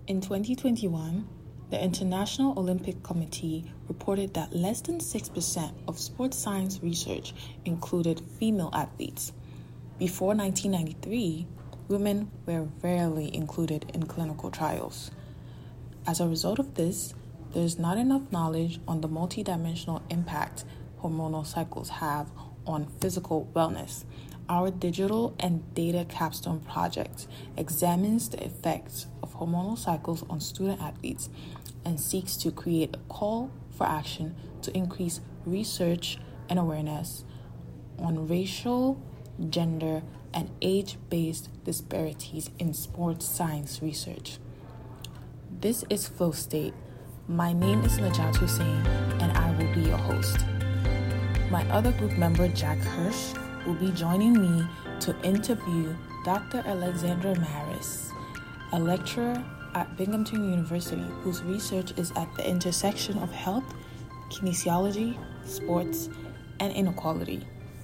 In 2021, the International Olympic Committee reported that less than 6% of sports science research included female athletes. Before 1993, women were rarely included in clinical trials. As a result of this, there is not enough knowledge on the multidimensional impact hormonal cycles have on physical wellness. Our digital and data capstone project examines the effects of hormonal cycles on student athletes and seeks to create a call for action to increase research and awareness on racial, gender, and age-based disparities in sports science research. This is Flow State. My name is Najat Hussain, and I will be your host. My other group member, Jack Hirsch, will be joining me to interview Dr. Alexandra Maris, a lecturer at Binghamton University whose research is at the intersection of health, kinesiology, sports, and inequality.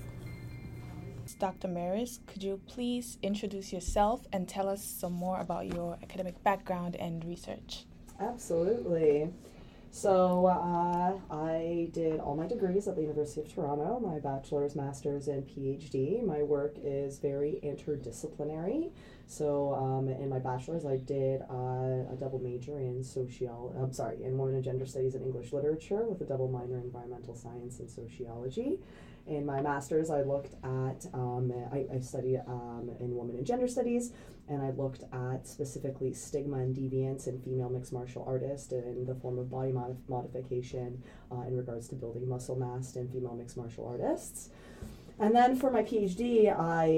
Dr. Maris, could you please introduce yourself and tell us some more about your academic background and research? Absolutely. So I did all my degrees at the University of Toronto, my bachelor's, master's, and PhD. My work is very interdisciplinary. So in my bachelor's, I did a double major in in women and gender studies and English literature with a double minor in environmental science and sociology. In my master's, I looked at, I studied in women and gender studies, and I looked at specifically stigma and deviance in female mixed martial artists in the form of body modification in regards to building muscle mass in female mixed martial artists. And then for my PhD,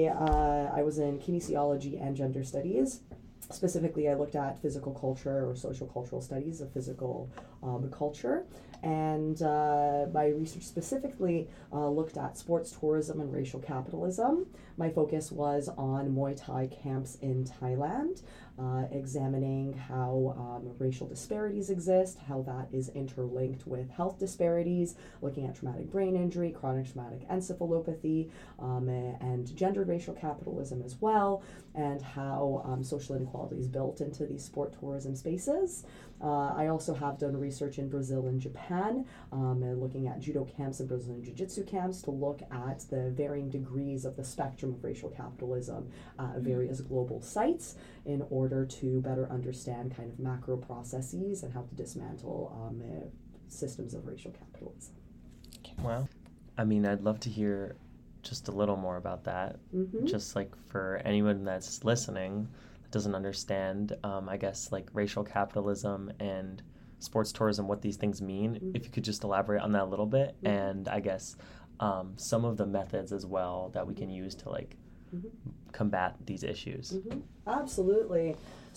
I was in kinesiology and gender studies. Specifically, I looked at physical culture or social cultural studies of physical culture. And my research specifically looked at sports tourism and racial capitalism. My focus was on Muay Thai camps in Thailand, examining how racial disparities exist, how that is interlinked with health disparities, looking at traumatic brain injury, chronic traumatic encephalopathy, and gendered racial capitalism as well, and how social inequality is built into these sport tourism spaces. I also have done research in Brazil and Japan, looking at judo camps and Brazilian jiu-jitsu camps to look at the varying degrees of the spectrum of racial capitalism at various global sites in order to better understand kind of macro processes and how to dismantle systems of racial capitalism. Well, I mean, I'd love to hear just a little more about that. Just like for anyone that's listening that doesn't understand, I guess, like racial capitalism and sports tourism, what these things mean. If you could just elaborate on that a little bit, and I guess some of the methods as well that we can use to like combat these issues. Absolutely.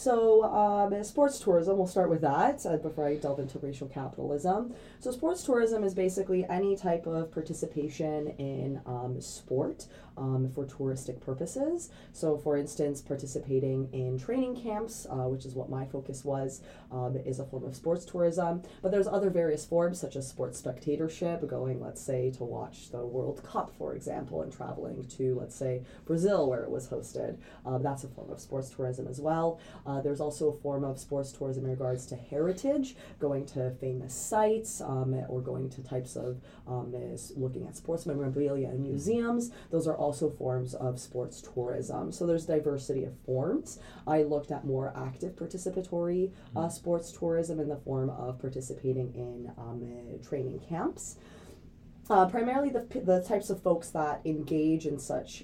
So sports tourism, we'll start with that before I delve into racial capitalism. So sports tourism is basically any type of participation in sport for touristic purposes. So for instance, participating in training camps, which is what my focus was, is a form of sports tourism. But there's other various forms such as sports spectatorship, going, let's say, to watch the World Cup, for example, and traveling to, let's say, Brazil where it was hosted. That's a form of sports tourism as well. There's also a form of sports tourism in regards to heritage, going to famous sites or going to types of looking at sports memorabilia and museums. Those are also forms of sports tourism. So there's diversity of forms. I looked at more active participatory sports tourism in the form of participating in training camps. Primarily the types of folks that engage in such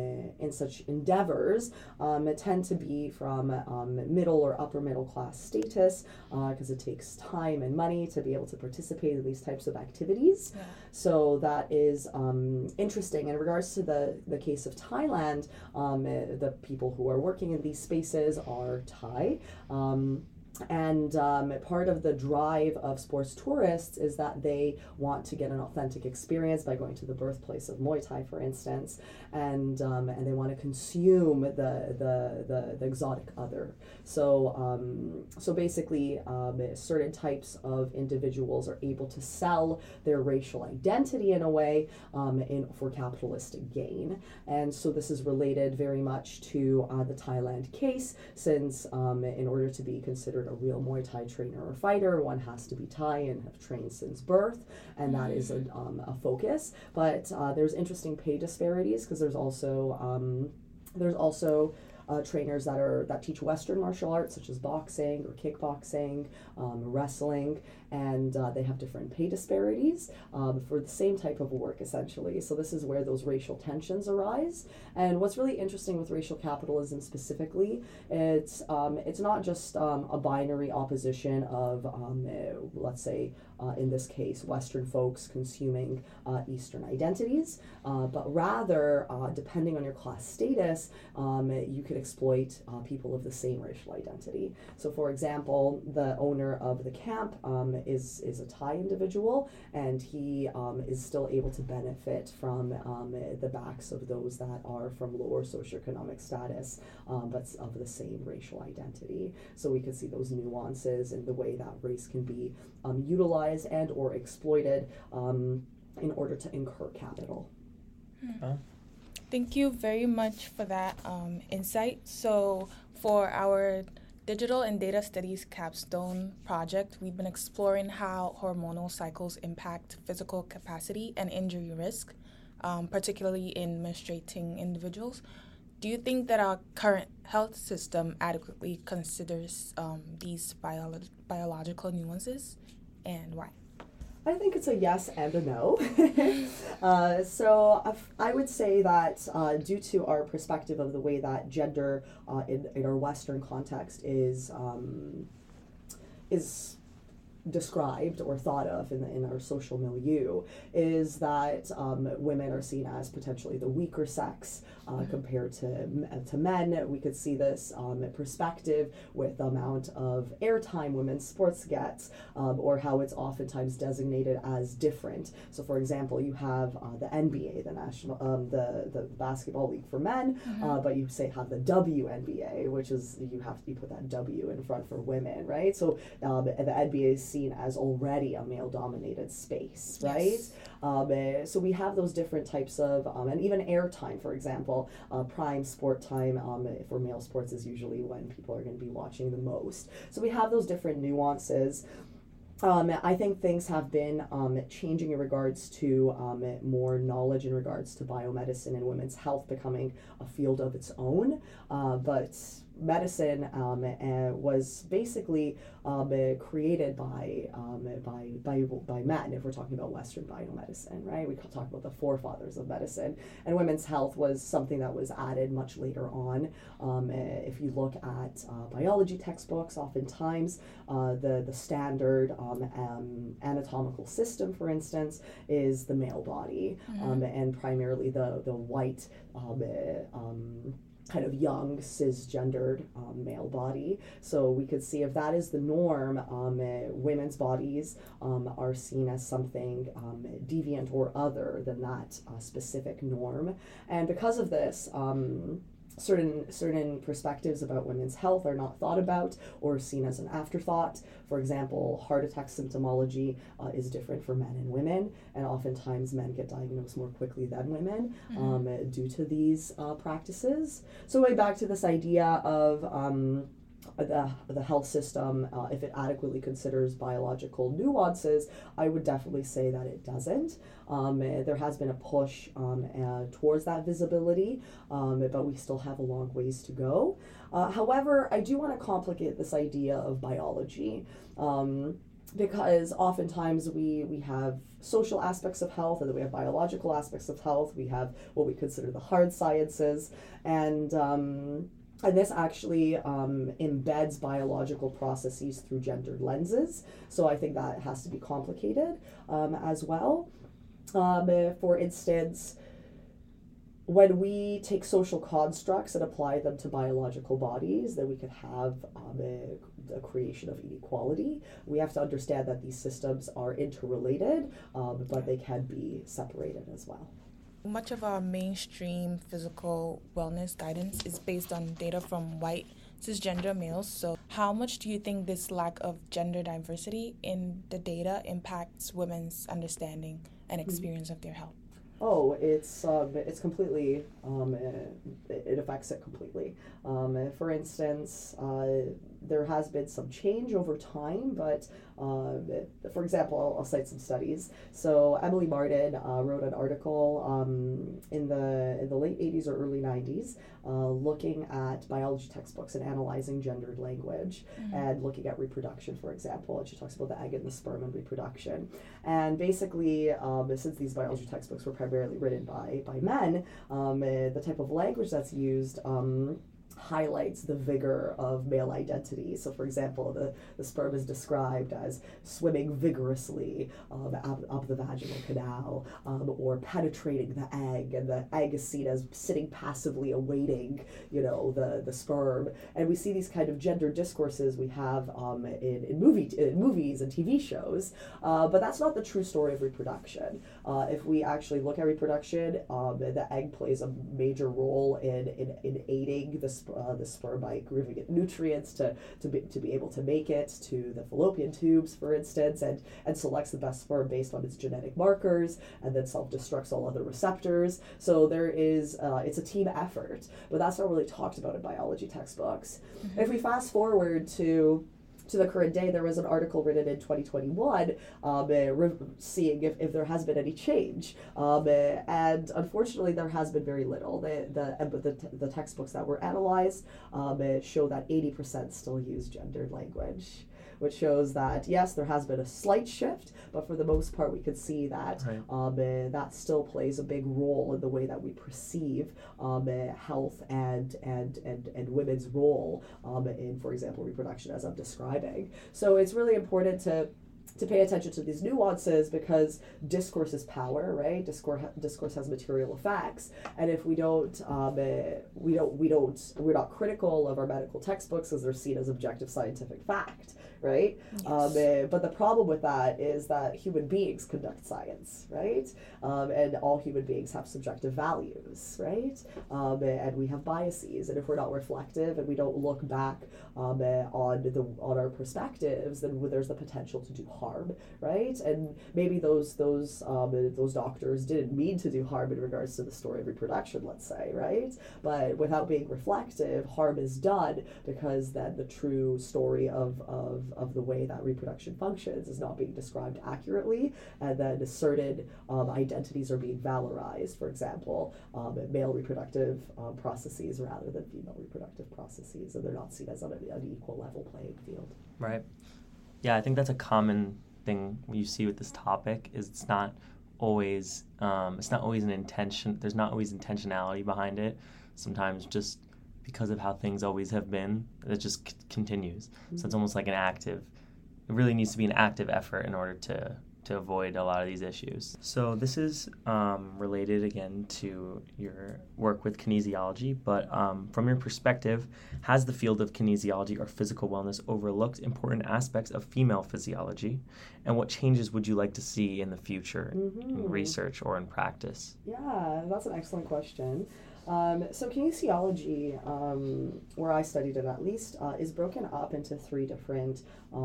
endeavors tend to be from middle or upper middle class status, because it takes time and money to be able to participate in these types of activities. Yeah. So that is interesting. In regards to the case of Thailand, the people who are working in these spaces are Thai. And part of the drive of sports tourists is that they want to get an authentic experience by going to the birthplace of Muay Thai, for instance, and they want to consume the exotic other. So basically, certain types of individuals are able to sell their racial identity in a way for capitalistic gain, and so this is related very much to the Thailand case, since in order to be considered a real Muay Thai trainer or fighter, one has to be Thai and have trained since birth, and that is a focus. But there's interesting pay disparities because there's also trainers that teach Western martial arts, such as boxing or kickboxing, wrestling, and they have different pay disparities for the same type of work, essentially. So this is where those racial tensions arise. And what's really interesting with racial capitalism specifically, it's not just a binary opposition of, let's say, in this case, Western folks consuming Eastern identities, but rather, depending on your class status, you could exploit people of the same racial identity. So, for example, the owner of the camp is a Thai individual, and he is still able to benefit from the backs of those that are from lower socioeconomic status, but of the same racial identity. So we could see those nuances in the way that race can be utilized and or exploited in order to incur capital. Thank you very much for that insight. So for our Digital and Data Studies capstone project, we've been exploring how hormonal cycles impact physical capacity and injury risk, particularly in menstruating individuals. Do you think that our current health system adequately considers these biological nuances, and why? I think it's a yes and a no. So I would say that due to our perspective of the way that gender in our Western context is described or thought of in our social milieu, is that women are seen as potentially the weaker sex compared to men. We could see this perspective with the amount of airtime women's sports gets, or how it's oftentimes designated as different. So, for example, you have the NBA, the national, the basketball league for men, but you have the WNBA, which is you put that W in front for women, right? So the NBA is seen as already a male-dominated space, right? Yes. So we have those different types of, and even airtime, for example, prime sport time for male sports is usually when people are going to be watching the most. So we have those different nuances. I think things have been changing in regards to more knowledge in regards to biomedicine and women's health becoming a field of its own, but medicine was basically created by men, if we're talking about Western biomedicine, right? We talk about the forefathers of medicine, and women's health was something that was added much later on. If you look at biology textbooks, oftentimes the standard anatomical system, for instance, is the male body, and primarily the white kind of young cisgendered male body. So we could see if that is the norm, women's bodies are seen as something deviant or other than that specific norm. And because of this, certain perspectives about women's health are not thought about or seen as an afterthought. For example, heart attack symptomology is different for men and women, and oftentimes men get diagnosed more quickly than women due to these practices. So way back to this idea of the health system, if it adequately considers biological nuances, I would definitely say that it doesn't. There has been a push towards that visibility, but we still have a long ways to go. However, I do want to complicate this idea of biology. Because oftentimes we have social aspects of health, and then we have biological aspects of health. We have what we consider the hard sciences, and this actually embeds biological processes through gendered lenses. So I think that has to be complicated as well. For instance, when we take social constructs and apply them to biological bodies, then we could have a creation of inequality. We have to understand that these systems are interrelated, but they can be separated as well. Much of our mainstream physical wellness guidance is based on data from white cisgender males. So how much do you think this lack of gender diversity in the data impacts women's understanding and experience of their health? Oh, it's completely, it affects it completely. For instance, there has been some change over time, but for example, I'll cite some studies. So Emily Martin wrote an article in the late 80s or early 90s looking at biology textbooks and analyzing gendered language and looking at reproduction, for example. And she talks about the egg and the sperm and reproduction. And basically, since these biology textbooks were primarily written by men, the type of language that's used highlights the vigor of male identity. So, for example, the sperm is described as swimming vigorously up the vaginal canal, or penetrating the egg, and the egg is seen as sitting passively awaiting, the sperm. And we see these kind of gender discourses we have in movies and TV shows, but that's not the true story of reproduction. If we actually look at reproduction, the egg plays a major role in aiding the sperm by giving it nutrients to be able to make it to the fallopian tubes, for instance, and selects the best sperm based on its genetic markers, and then self-destructs all other receptors. So there is, it's a team effort, but that's not really talked about in biology textbooks. If we fast forward to the current day, there was an article written in 2021 seeing if there has been any change. And unfortunately, there has been very little. The textbooks that were analyzed show that 80% still use gendered language, which shows that, yes, there has been a slight shift, but for the most part, we could see that that still plays a big role in the way that we perceive health and women's role in, for example, reproduction, as I'm describing. So it's really important to pay attention to these nuances, because discourse is power, right? Discourse has material effects, and if we're not critical of our medical textbooks as they're seen as objective scientific fact, right? Yes. But the problem with that is that human beings conduct science, right? And all human beings have subjective values, right? And we have biases, and if we're not reflective and we don't look back on our perspectives, then there's the potential to do harm, right? And maybe those doctors didn't mean to do harm in regards to the story of reproduction, let's say, right? But without being reflective, harm is done, because then the true story of the way that reproduction functions is not being described accurately, and then certain identities are being valorized. For example, male reproductive processes rather than female reproductive processes, and they're not seen as on an equal level playing field. Right. Yeah, I think that's a common thing you see with this topic. Is it's not always an intention. There's not always intentionality behind it. Sometimes just because of how things always have been, it just continues. Mm-hmm. So it's almost like it really needs to be an active effort in order to avoid a lot of these issues. So this is related again to your work with kinesiology, but from your perspective, has the field of kinesiology or physical wellness overlooked important aspects of female physiology? And what changes would you like to see in the future in research or in practice? Yeah, that's an excellent question. So kinesiology, where I studied it at least, is broken up into three different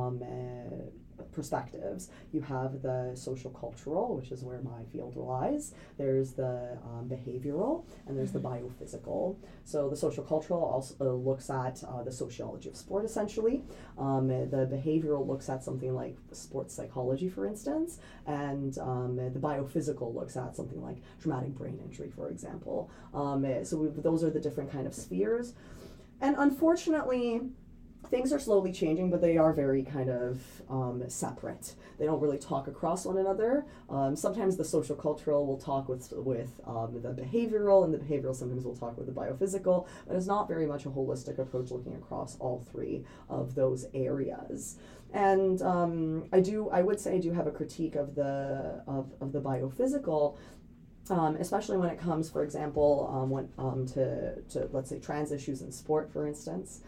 perspectives. You have the social cultural, which is where my field lies. There's the behavioral, and there's the biophysical. So the social cultural also looks at the sociology of sport, essentially. The behavioral looks at something like sports psychology, for instance, and the biophysical looks at something like traumatic brain injury, for example. Those are the different kind of spheres. And unfortunately, things are slowly changing, but they are very kind of separate. They don't really talk across one another. Sometimes the social cultural will talk with the behavioral, and the behavioral sometimes will talk with the biophysical, but it's not very much a holistic approach looking across all three of those areas. And I would say I do have a critique of the biophysical. Especially when it comes, for example, to let's say trans issues in sport, for instance.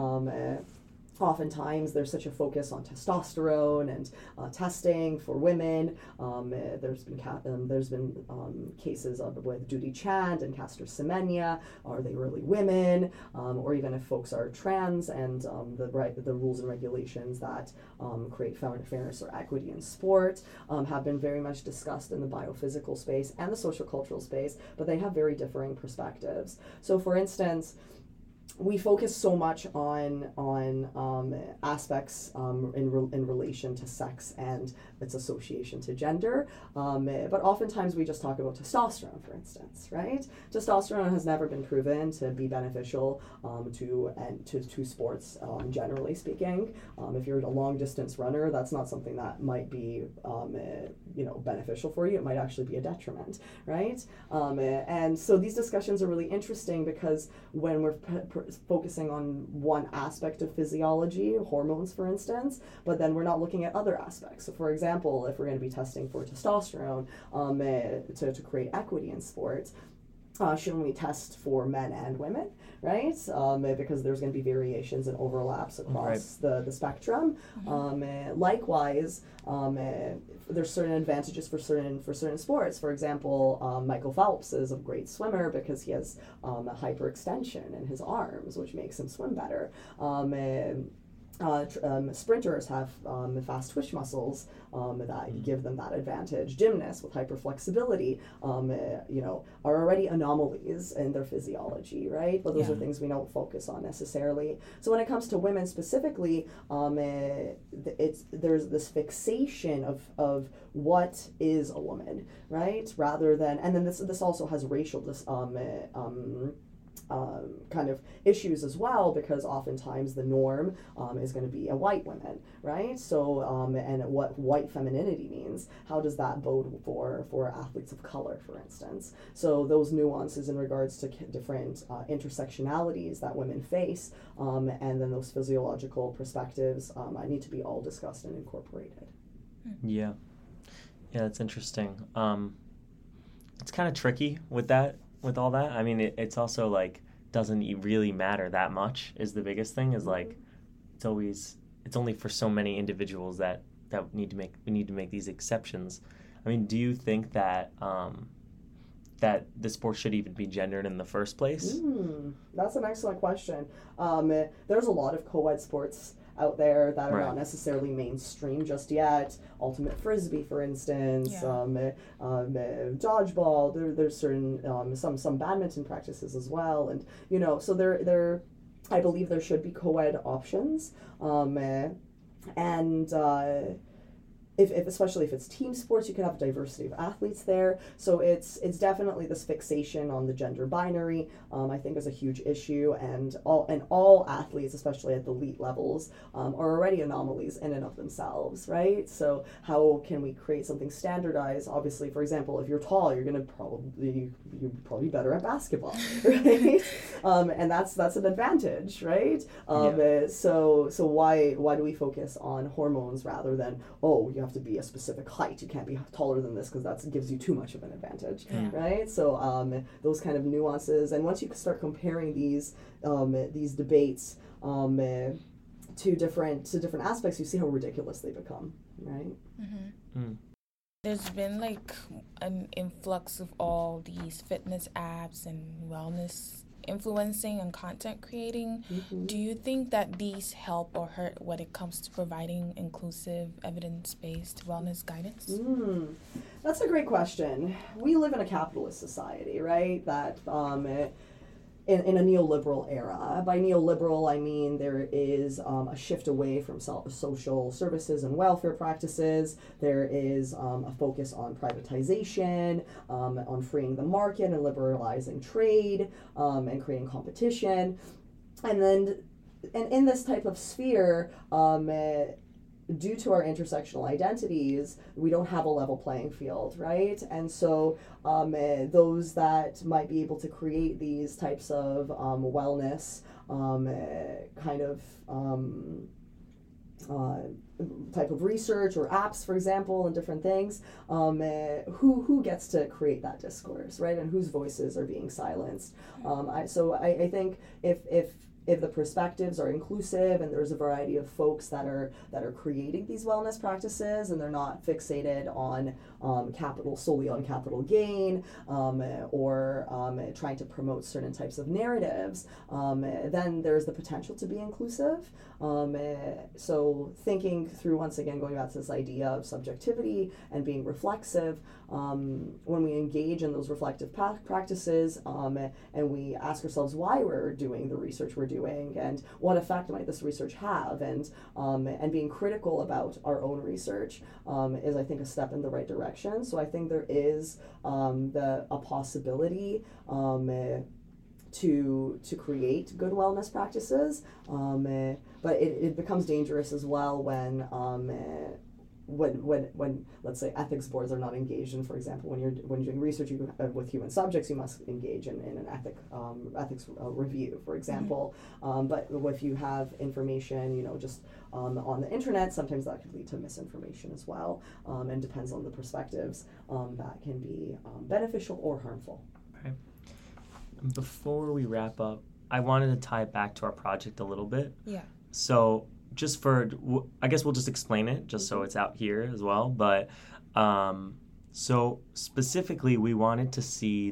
Oftentimes there's such a focus on testosterone and testing for women. There's been cases with Judy Chand and Caster Semenya. Are they really women? Or even if folks are trans, and the rules and regulations that create fairness or equity in sport have been very much discussed in the biophysical space and the social cultural space, but they have very differing perspectives. So for instance, we focus so much on aspects in relation to sex and its association to gender, but oftentimes we just talk about testosterone, for instance, right? Testosterone has never been proven to be beneficial to sports, generally speaking. If you're a long distance runner, that's not something that might be beneficial for you. It might actually be a detriment, right? And so these discussions are really interesting because when we're focusing on one aspect of physiology, hormones for instance, but then we're not looking at other aspects. So for example, if we're going to be testing for testosterone to create equity in sports, shouldn't we test for men and women, right? Because there's going to be variations and overlaps across the spectrum. Likewise, there's certain advantages for certain sports. For example, Michael Phelps is a great swimmer because he has a hyperextension in his arms, which makes him swim better. Sprinters have fast twitch muscles that give them that advantage. Gymnasts with hyperflexibility, are already anomalies in their physiology, right? But those are things we don't focus on necessarily. So when it comes to women specifically, there's this fixation of what is a woman, right? Rather than, and then this also has racial kind of issues as well, because oftentimes the norm is going to be a white woman, right? So and what white femininity means, how does that bode for athletes of color, for instance? So those nuances in regards to different intersectionalities that women face, and then those physiological perspectives need to be all discussed and incorporated. Yeah, that's interesting. It's kind of tricky with all that. I mean, it's also like, doesn't really matter that much is the biggest thing, is like, it's only for so many individuals that we need to make these exceptions. I mean, do you think that that the sport should even be gendered in the first place? That's an excellent question. There's a lot of co-ed sports out there that are not necessarily mainstream just yet. Ultimate frisbee, for instance, dodgeball. There's certain some badminton practices as well, and so there I believe there should be co-ed options, and if especially if it's team sports, you can have a diversity of athletes there. So it's definitely this fixation on the gender binary, I think, is a huge issue, and all athletes, especially at the elite levels, are already anomalies in and of themselves, right? So how can we create something standardized? Obviously, for example, if you're tall, you're probably better at basketball, right? And that's an advantage, right? So why do we focus on hormones rather than, you have to be a specific height, you can't be taller than this because that gives you too much of an advantage, right? So those kind of nuances, and once you start comparing these debates to different aspects, you see how ridiculous they become, right? There's been like an influx of all these fitness apps and wellness influencing and content creating. Do you think that these help or hurt when it comes to providing inclusive, evidence-based wellness guidance? That's a great question. We live in a capitalist society, right? That in a neoliberal era. By neoliberal, I mean there is a shift away from social services and welfare practices. There is a focus on privatization, on freeing the market and liberalizing trade, and creating competition. And in this type of sphere, due to our intersectional identities, we don't have a level playing field, right? And so those that might be able to create these types of wellness kind of type of research or apps, for example, and different things, who gets to create that discourse, right? And whose voices are being silenced. I think if if the perspectives are inclusive and there's a variety of folks that are creating these wellness practices, and they're not fixated on solely on capital gain, or trying to promote certain types of narratives, then there's the potential to be inclusive. So thinking through, once again, going back to this idea of subjectivity and being reflexive, when we engage in those reflective practices, and we ask ourselves why we're doing the research we're doing and what effect might this research have, and being critical about our own research, is, I think, a step in the right direction. So I think there is a possibility to create good wellness practices, but it becomes dangerous as well when let's say ethics boards are not engaged in, for example, when you're doing research with human subjects, you must engage in an ethics review, for example. But if you have information, just on the internet, sometimes that could lead to misinformation as well, and depends on the perspectives, that can be beneficial or harmful. Okay. Before we wrap up, I wanted to tie it back to our project a little bit. Yeah. So I guess we'll just explain it just so it's out here as well. But so specifically, we wanted to see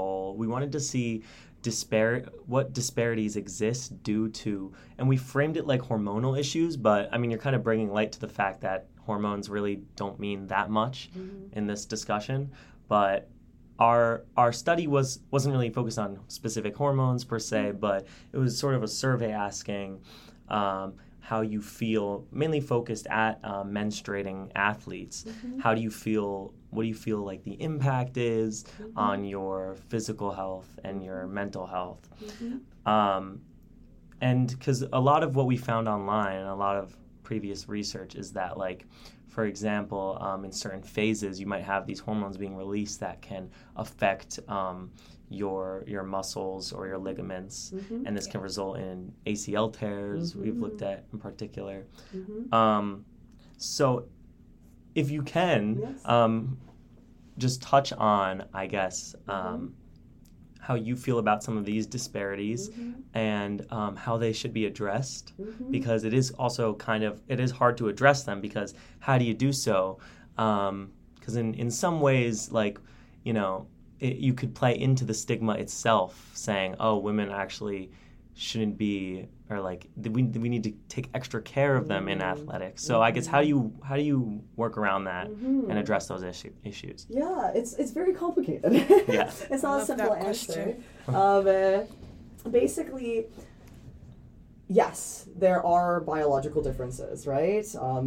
what disparities exist due to, and we framed it like hormonal issues, but I mean, you're kind of bringing light to the fact that hormones really don't mean that much in this discussion. But our study wasn't really focused on specific hormones per se, but it was sort of a survey asking how you feel, mainly focused at menstruating athletes. How do you feel? What do you feel like the impact is on your physical health and your mental health? And because a lot of what we found online and a lot of previous research is that, like, for example, in certain phases, you might have these hormones being released that can affect your muscles or your ligaments, and this can result in ACL tears, we've looked at in particular. So if you can, just touch on, I guess, how you feel about some of these disparities and how they should be addressed, because it is also it is hard to address them, because how do you do so? Because in some ways, like, you could play into the stigma itself, saying, oh, women actually shouldn't be, or like we need to take extra care of them in athletics. So I guess how do you work around that and address those issues? Yeah, it's very complicated. Yeah. It's not a simple answer. Basically, yes, there are biological differences, right?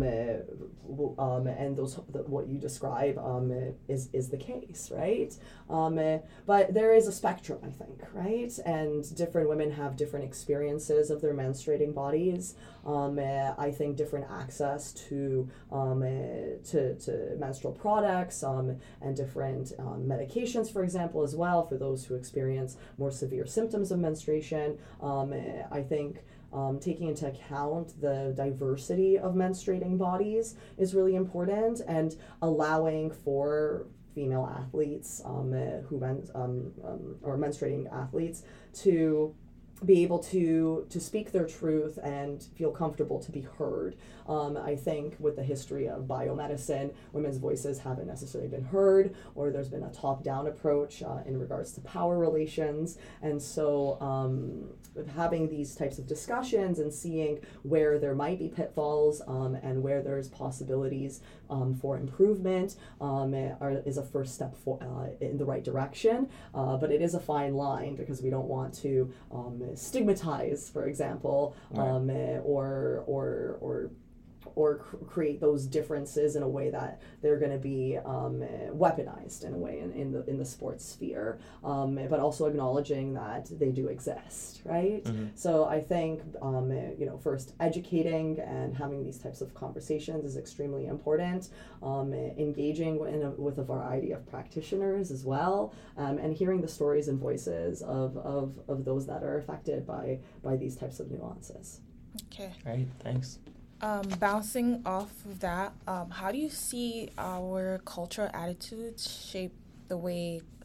And what you describe is the case, right? But there is a spectrum, I think, right? And different women have different experiences of their menstruating bodies. I think different access to menstrual products and different medications, for example, as well, for those who experience more severe symptoms of menstruation. I think taking into account the diversity of menstruating bodies is really important, and allowing for female athletes or menstruating athletes to be able to speak their truth and feel comfortable to be heard. I think with the history of biomedicine, women's voices haven't necessarily been heard, or there's been a top-down approach in regards to power relations. And so having these types of discussions and seeing where there might be pitfalls and where there's possibilities for improvement is a first step in the right direction. But it is a fine line, because we don't want to stigmatize, for example, or create those differences in a way that they're going to be weaponized in a way in the sports sphere, but also acknowledging that they do exist, right? So I think first educating and having these types of conversations is extremely important. Engaging with a variety of practitioners as well, and hearing the stories and voices of those that are affected by these types of nuances. Okay. All right, thanks. Bouncing off of that, how do you see our cultural attitudes shape the way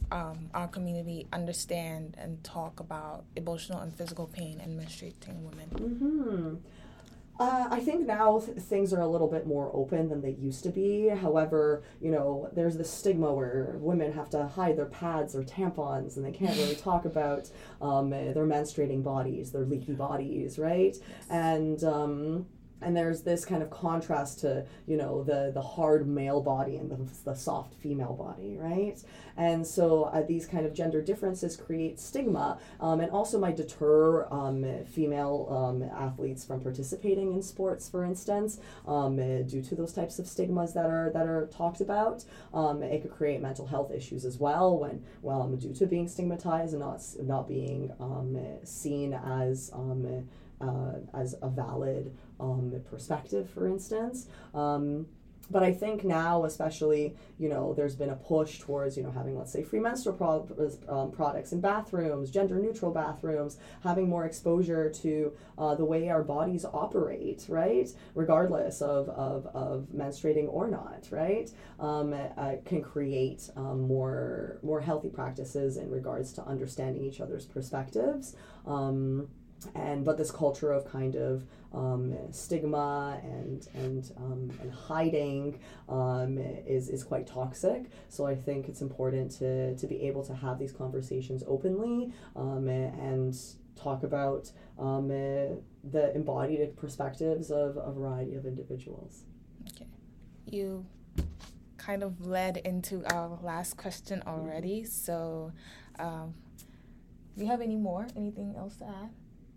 our community understand and talk about emotional and physical pain in menstruating women? Mm-hmm. I think now things are a little bit more open than they used to be. However, there's this stigma where women have to hide their pads or tampons, and they can't really talk about their menstruating bodies, their leaky bodies, right? Yes. And there's this kind of contrast to, the hard male body and the soft female body, right? And so these kind of gender differences create stigma, and also might deter female athletes from participating in sports, for instance, due to those types of stigmas that are talked about. It could create mental health issues as well due to being stigmatized and not being seen as a valid perspective, for instance. But I think now, especially, there's been a push towards, having, let's say, free menstrual products in bathrooms, gender-neutral bathrooms, having more exposure to the way our bodies operate, right? Regardless of menstruating or not, right? Can create more healthy practices in regards to understanding each other's perspectives. But this culture of kind of stigma and hiding is quite toxic. So I think it's important to be able to have these conversations openly and talk about the embodied perspectives of a variety of individuals. Okay. You kind of led into our last question already. So do you have anything else to add?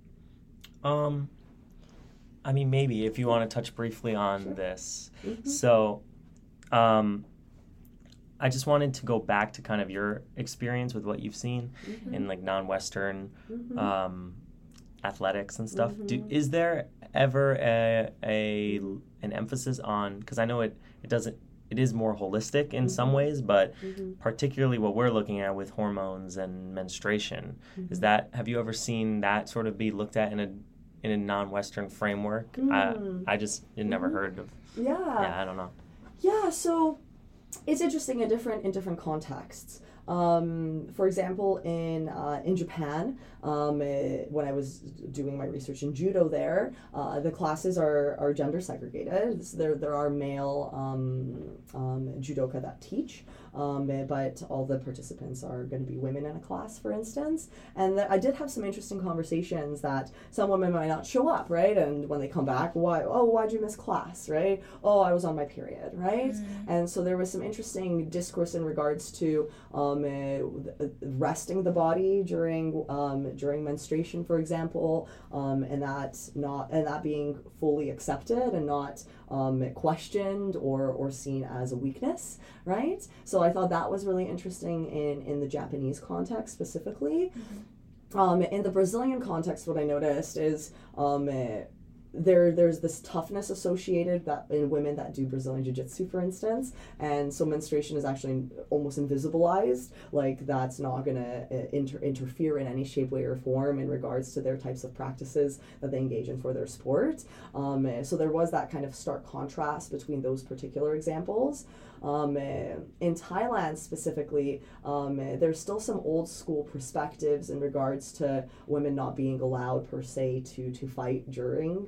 I mean, maybe if you want to touch briefly on Sure. this. Mm-hmm. So, I just wanted to go back to kind of your experience with what you've seen Mm-hmm. in like non-Western Mm-hmm. Athletics and stuff. Mm-hmm. Is there ever an emphasis on, because I know it is more holistic in some Mm-hmm. ways, but Mm-hmm. particularly what we're looking at with hormones and menstruation, Mm-hmm. have you ever seen that sort of be looked at in a non-Western framework? Mm. I just never Mm-hmm. heard of. Yeah. Yeah, I don't know. Yeah, so it's interesting in different contexts. For example, in Japan, when I was doing my research in judo there, the classes are gender segregated. So there are male judoka that teach, but all the participants are going to be women in a class, for instance. And I did have some interesting conversations that some women might not show up, right? And when they come back, why'd you miss class, right? Oh, I was on my period, right? Mm-hmm. And so there was some interesting discourse in regards to resting the body during menstruation, for example, and that being fully accepted and not questioned or seen as a weakness, right? So I thought that was really interesting in the Japanese context specifically. Mm-hmm. In the Brazilian context, what I noticed is there's this toughness associated that in women that do Brazilian Jiu-Jitsu, for instance, and so menstruation is actually almost invisibilized, like that's not going to interfere in any shape, way, or form in regards to their types of practices that they engage in for their sport. So there was that kind of stark contrast between those particular examples. In Thailand specifically, there's still some old school perspectives in regards to women not being allowed per se to fight during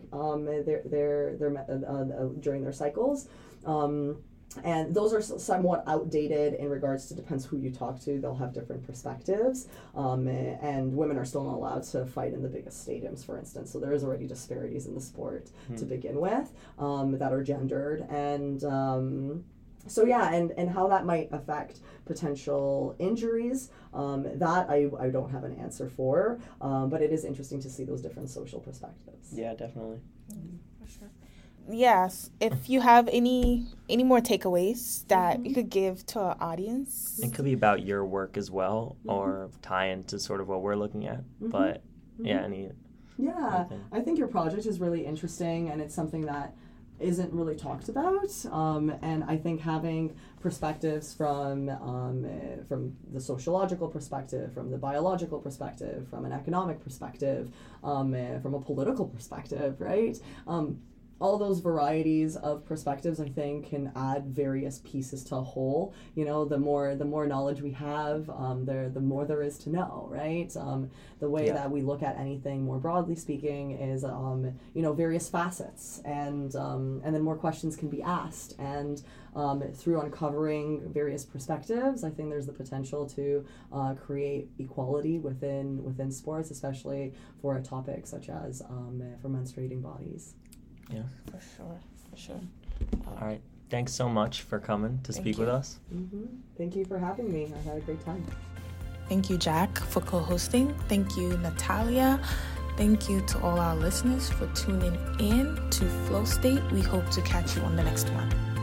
during their cycles. And those are somewhat outdated in regards to, depends who you talk to, they'll have different perspectives. And women are still not allowed to fight in the biggest stadiums, for instance. So there is already disparities in the sport to begin with that are gendered. And so yeah, and how that might affect potential injuries, that I don't have an answer for, but it is interesting to see those different social perspectives. Yeah, definitely. For sure. Yes, if you have any more takeaways that you could give to our audience. It could be about your work as well, or tie into sort of what we're looking at. But yeah, Yeah, I think your project is really interesting, and it's something that isn't really talked about, and I think having perspectives from the sociological perspective, from the biological perspective, from an economic perspective, from a political perspective, right? all those varieties of perspectives, I think, can add various pieces to a whole. You know, the more knowledge we have, the more there is to know, right? The way that we look at anything, more broadly speaking, is you know, various facets, and then more questions can be asked, and through uncovering various perspectives, I think there's the potential to create equality within sports, especially for a topic such as for menstruating bodies. Yeah, for sure. All right. Thanks so much for coming to speak with us. Mm-hmm. Thank you for having me. I had a great time. Thank you, Jack, for co-hosting. Thank you, Natalia. Thank you to all our listeners for tuning in to Flow State. We hope to catch you on the next one.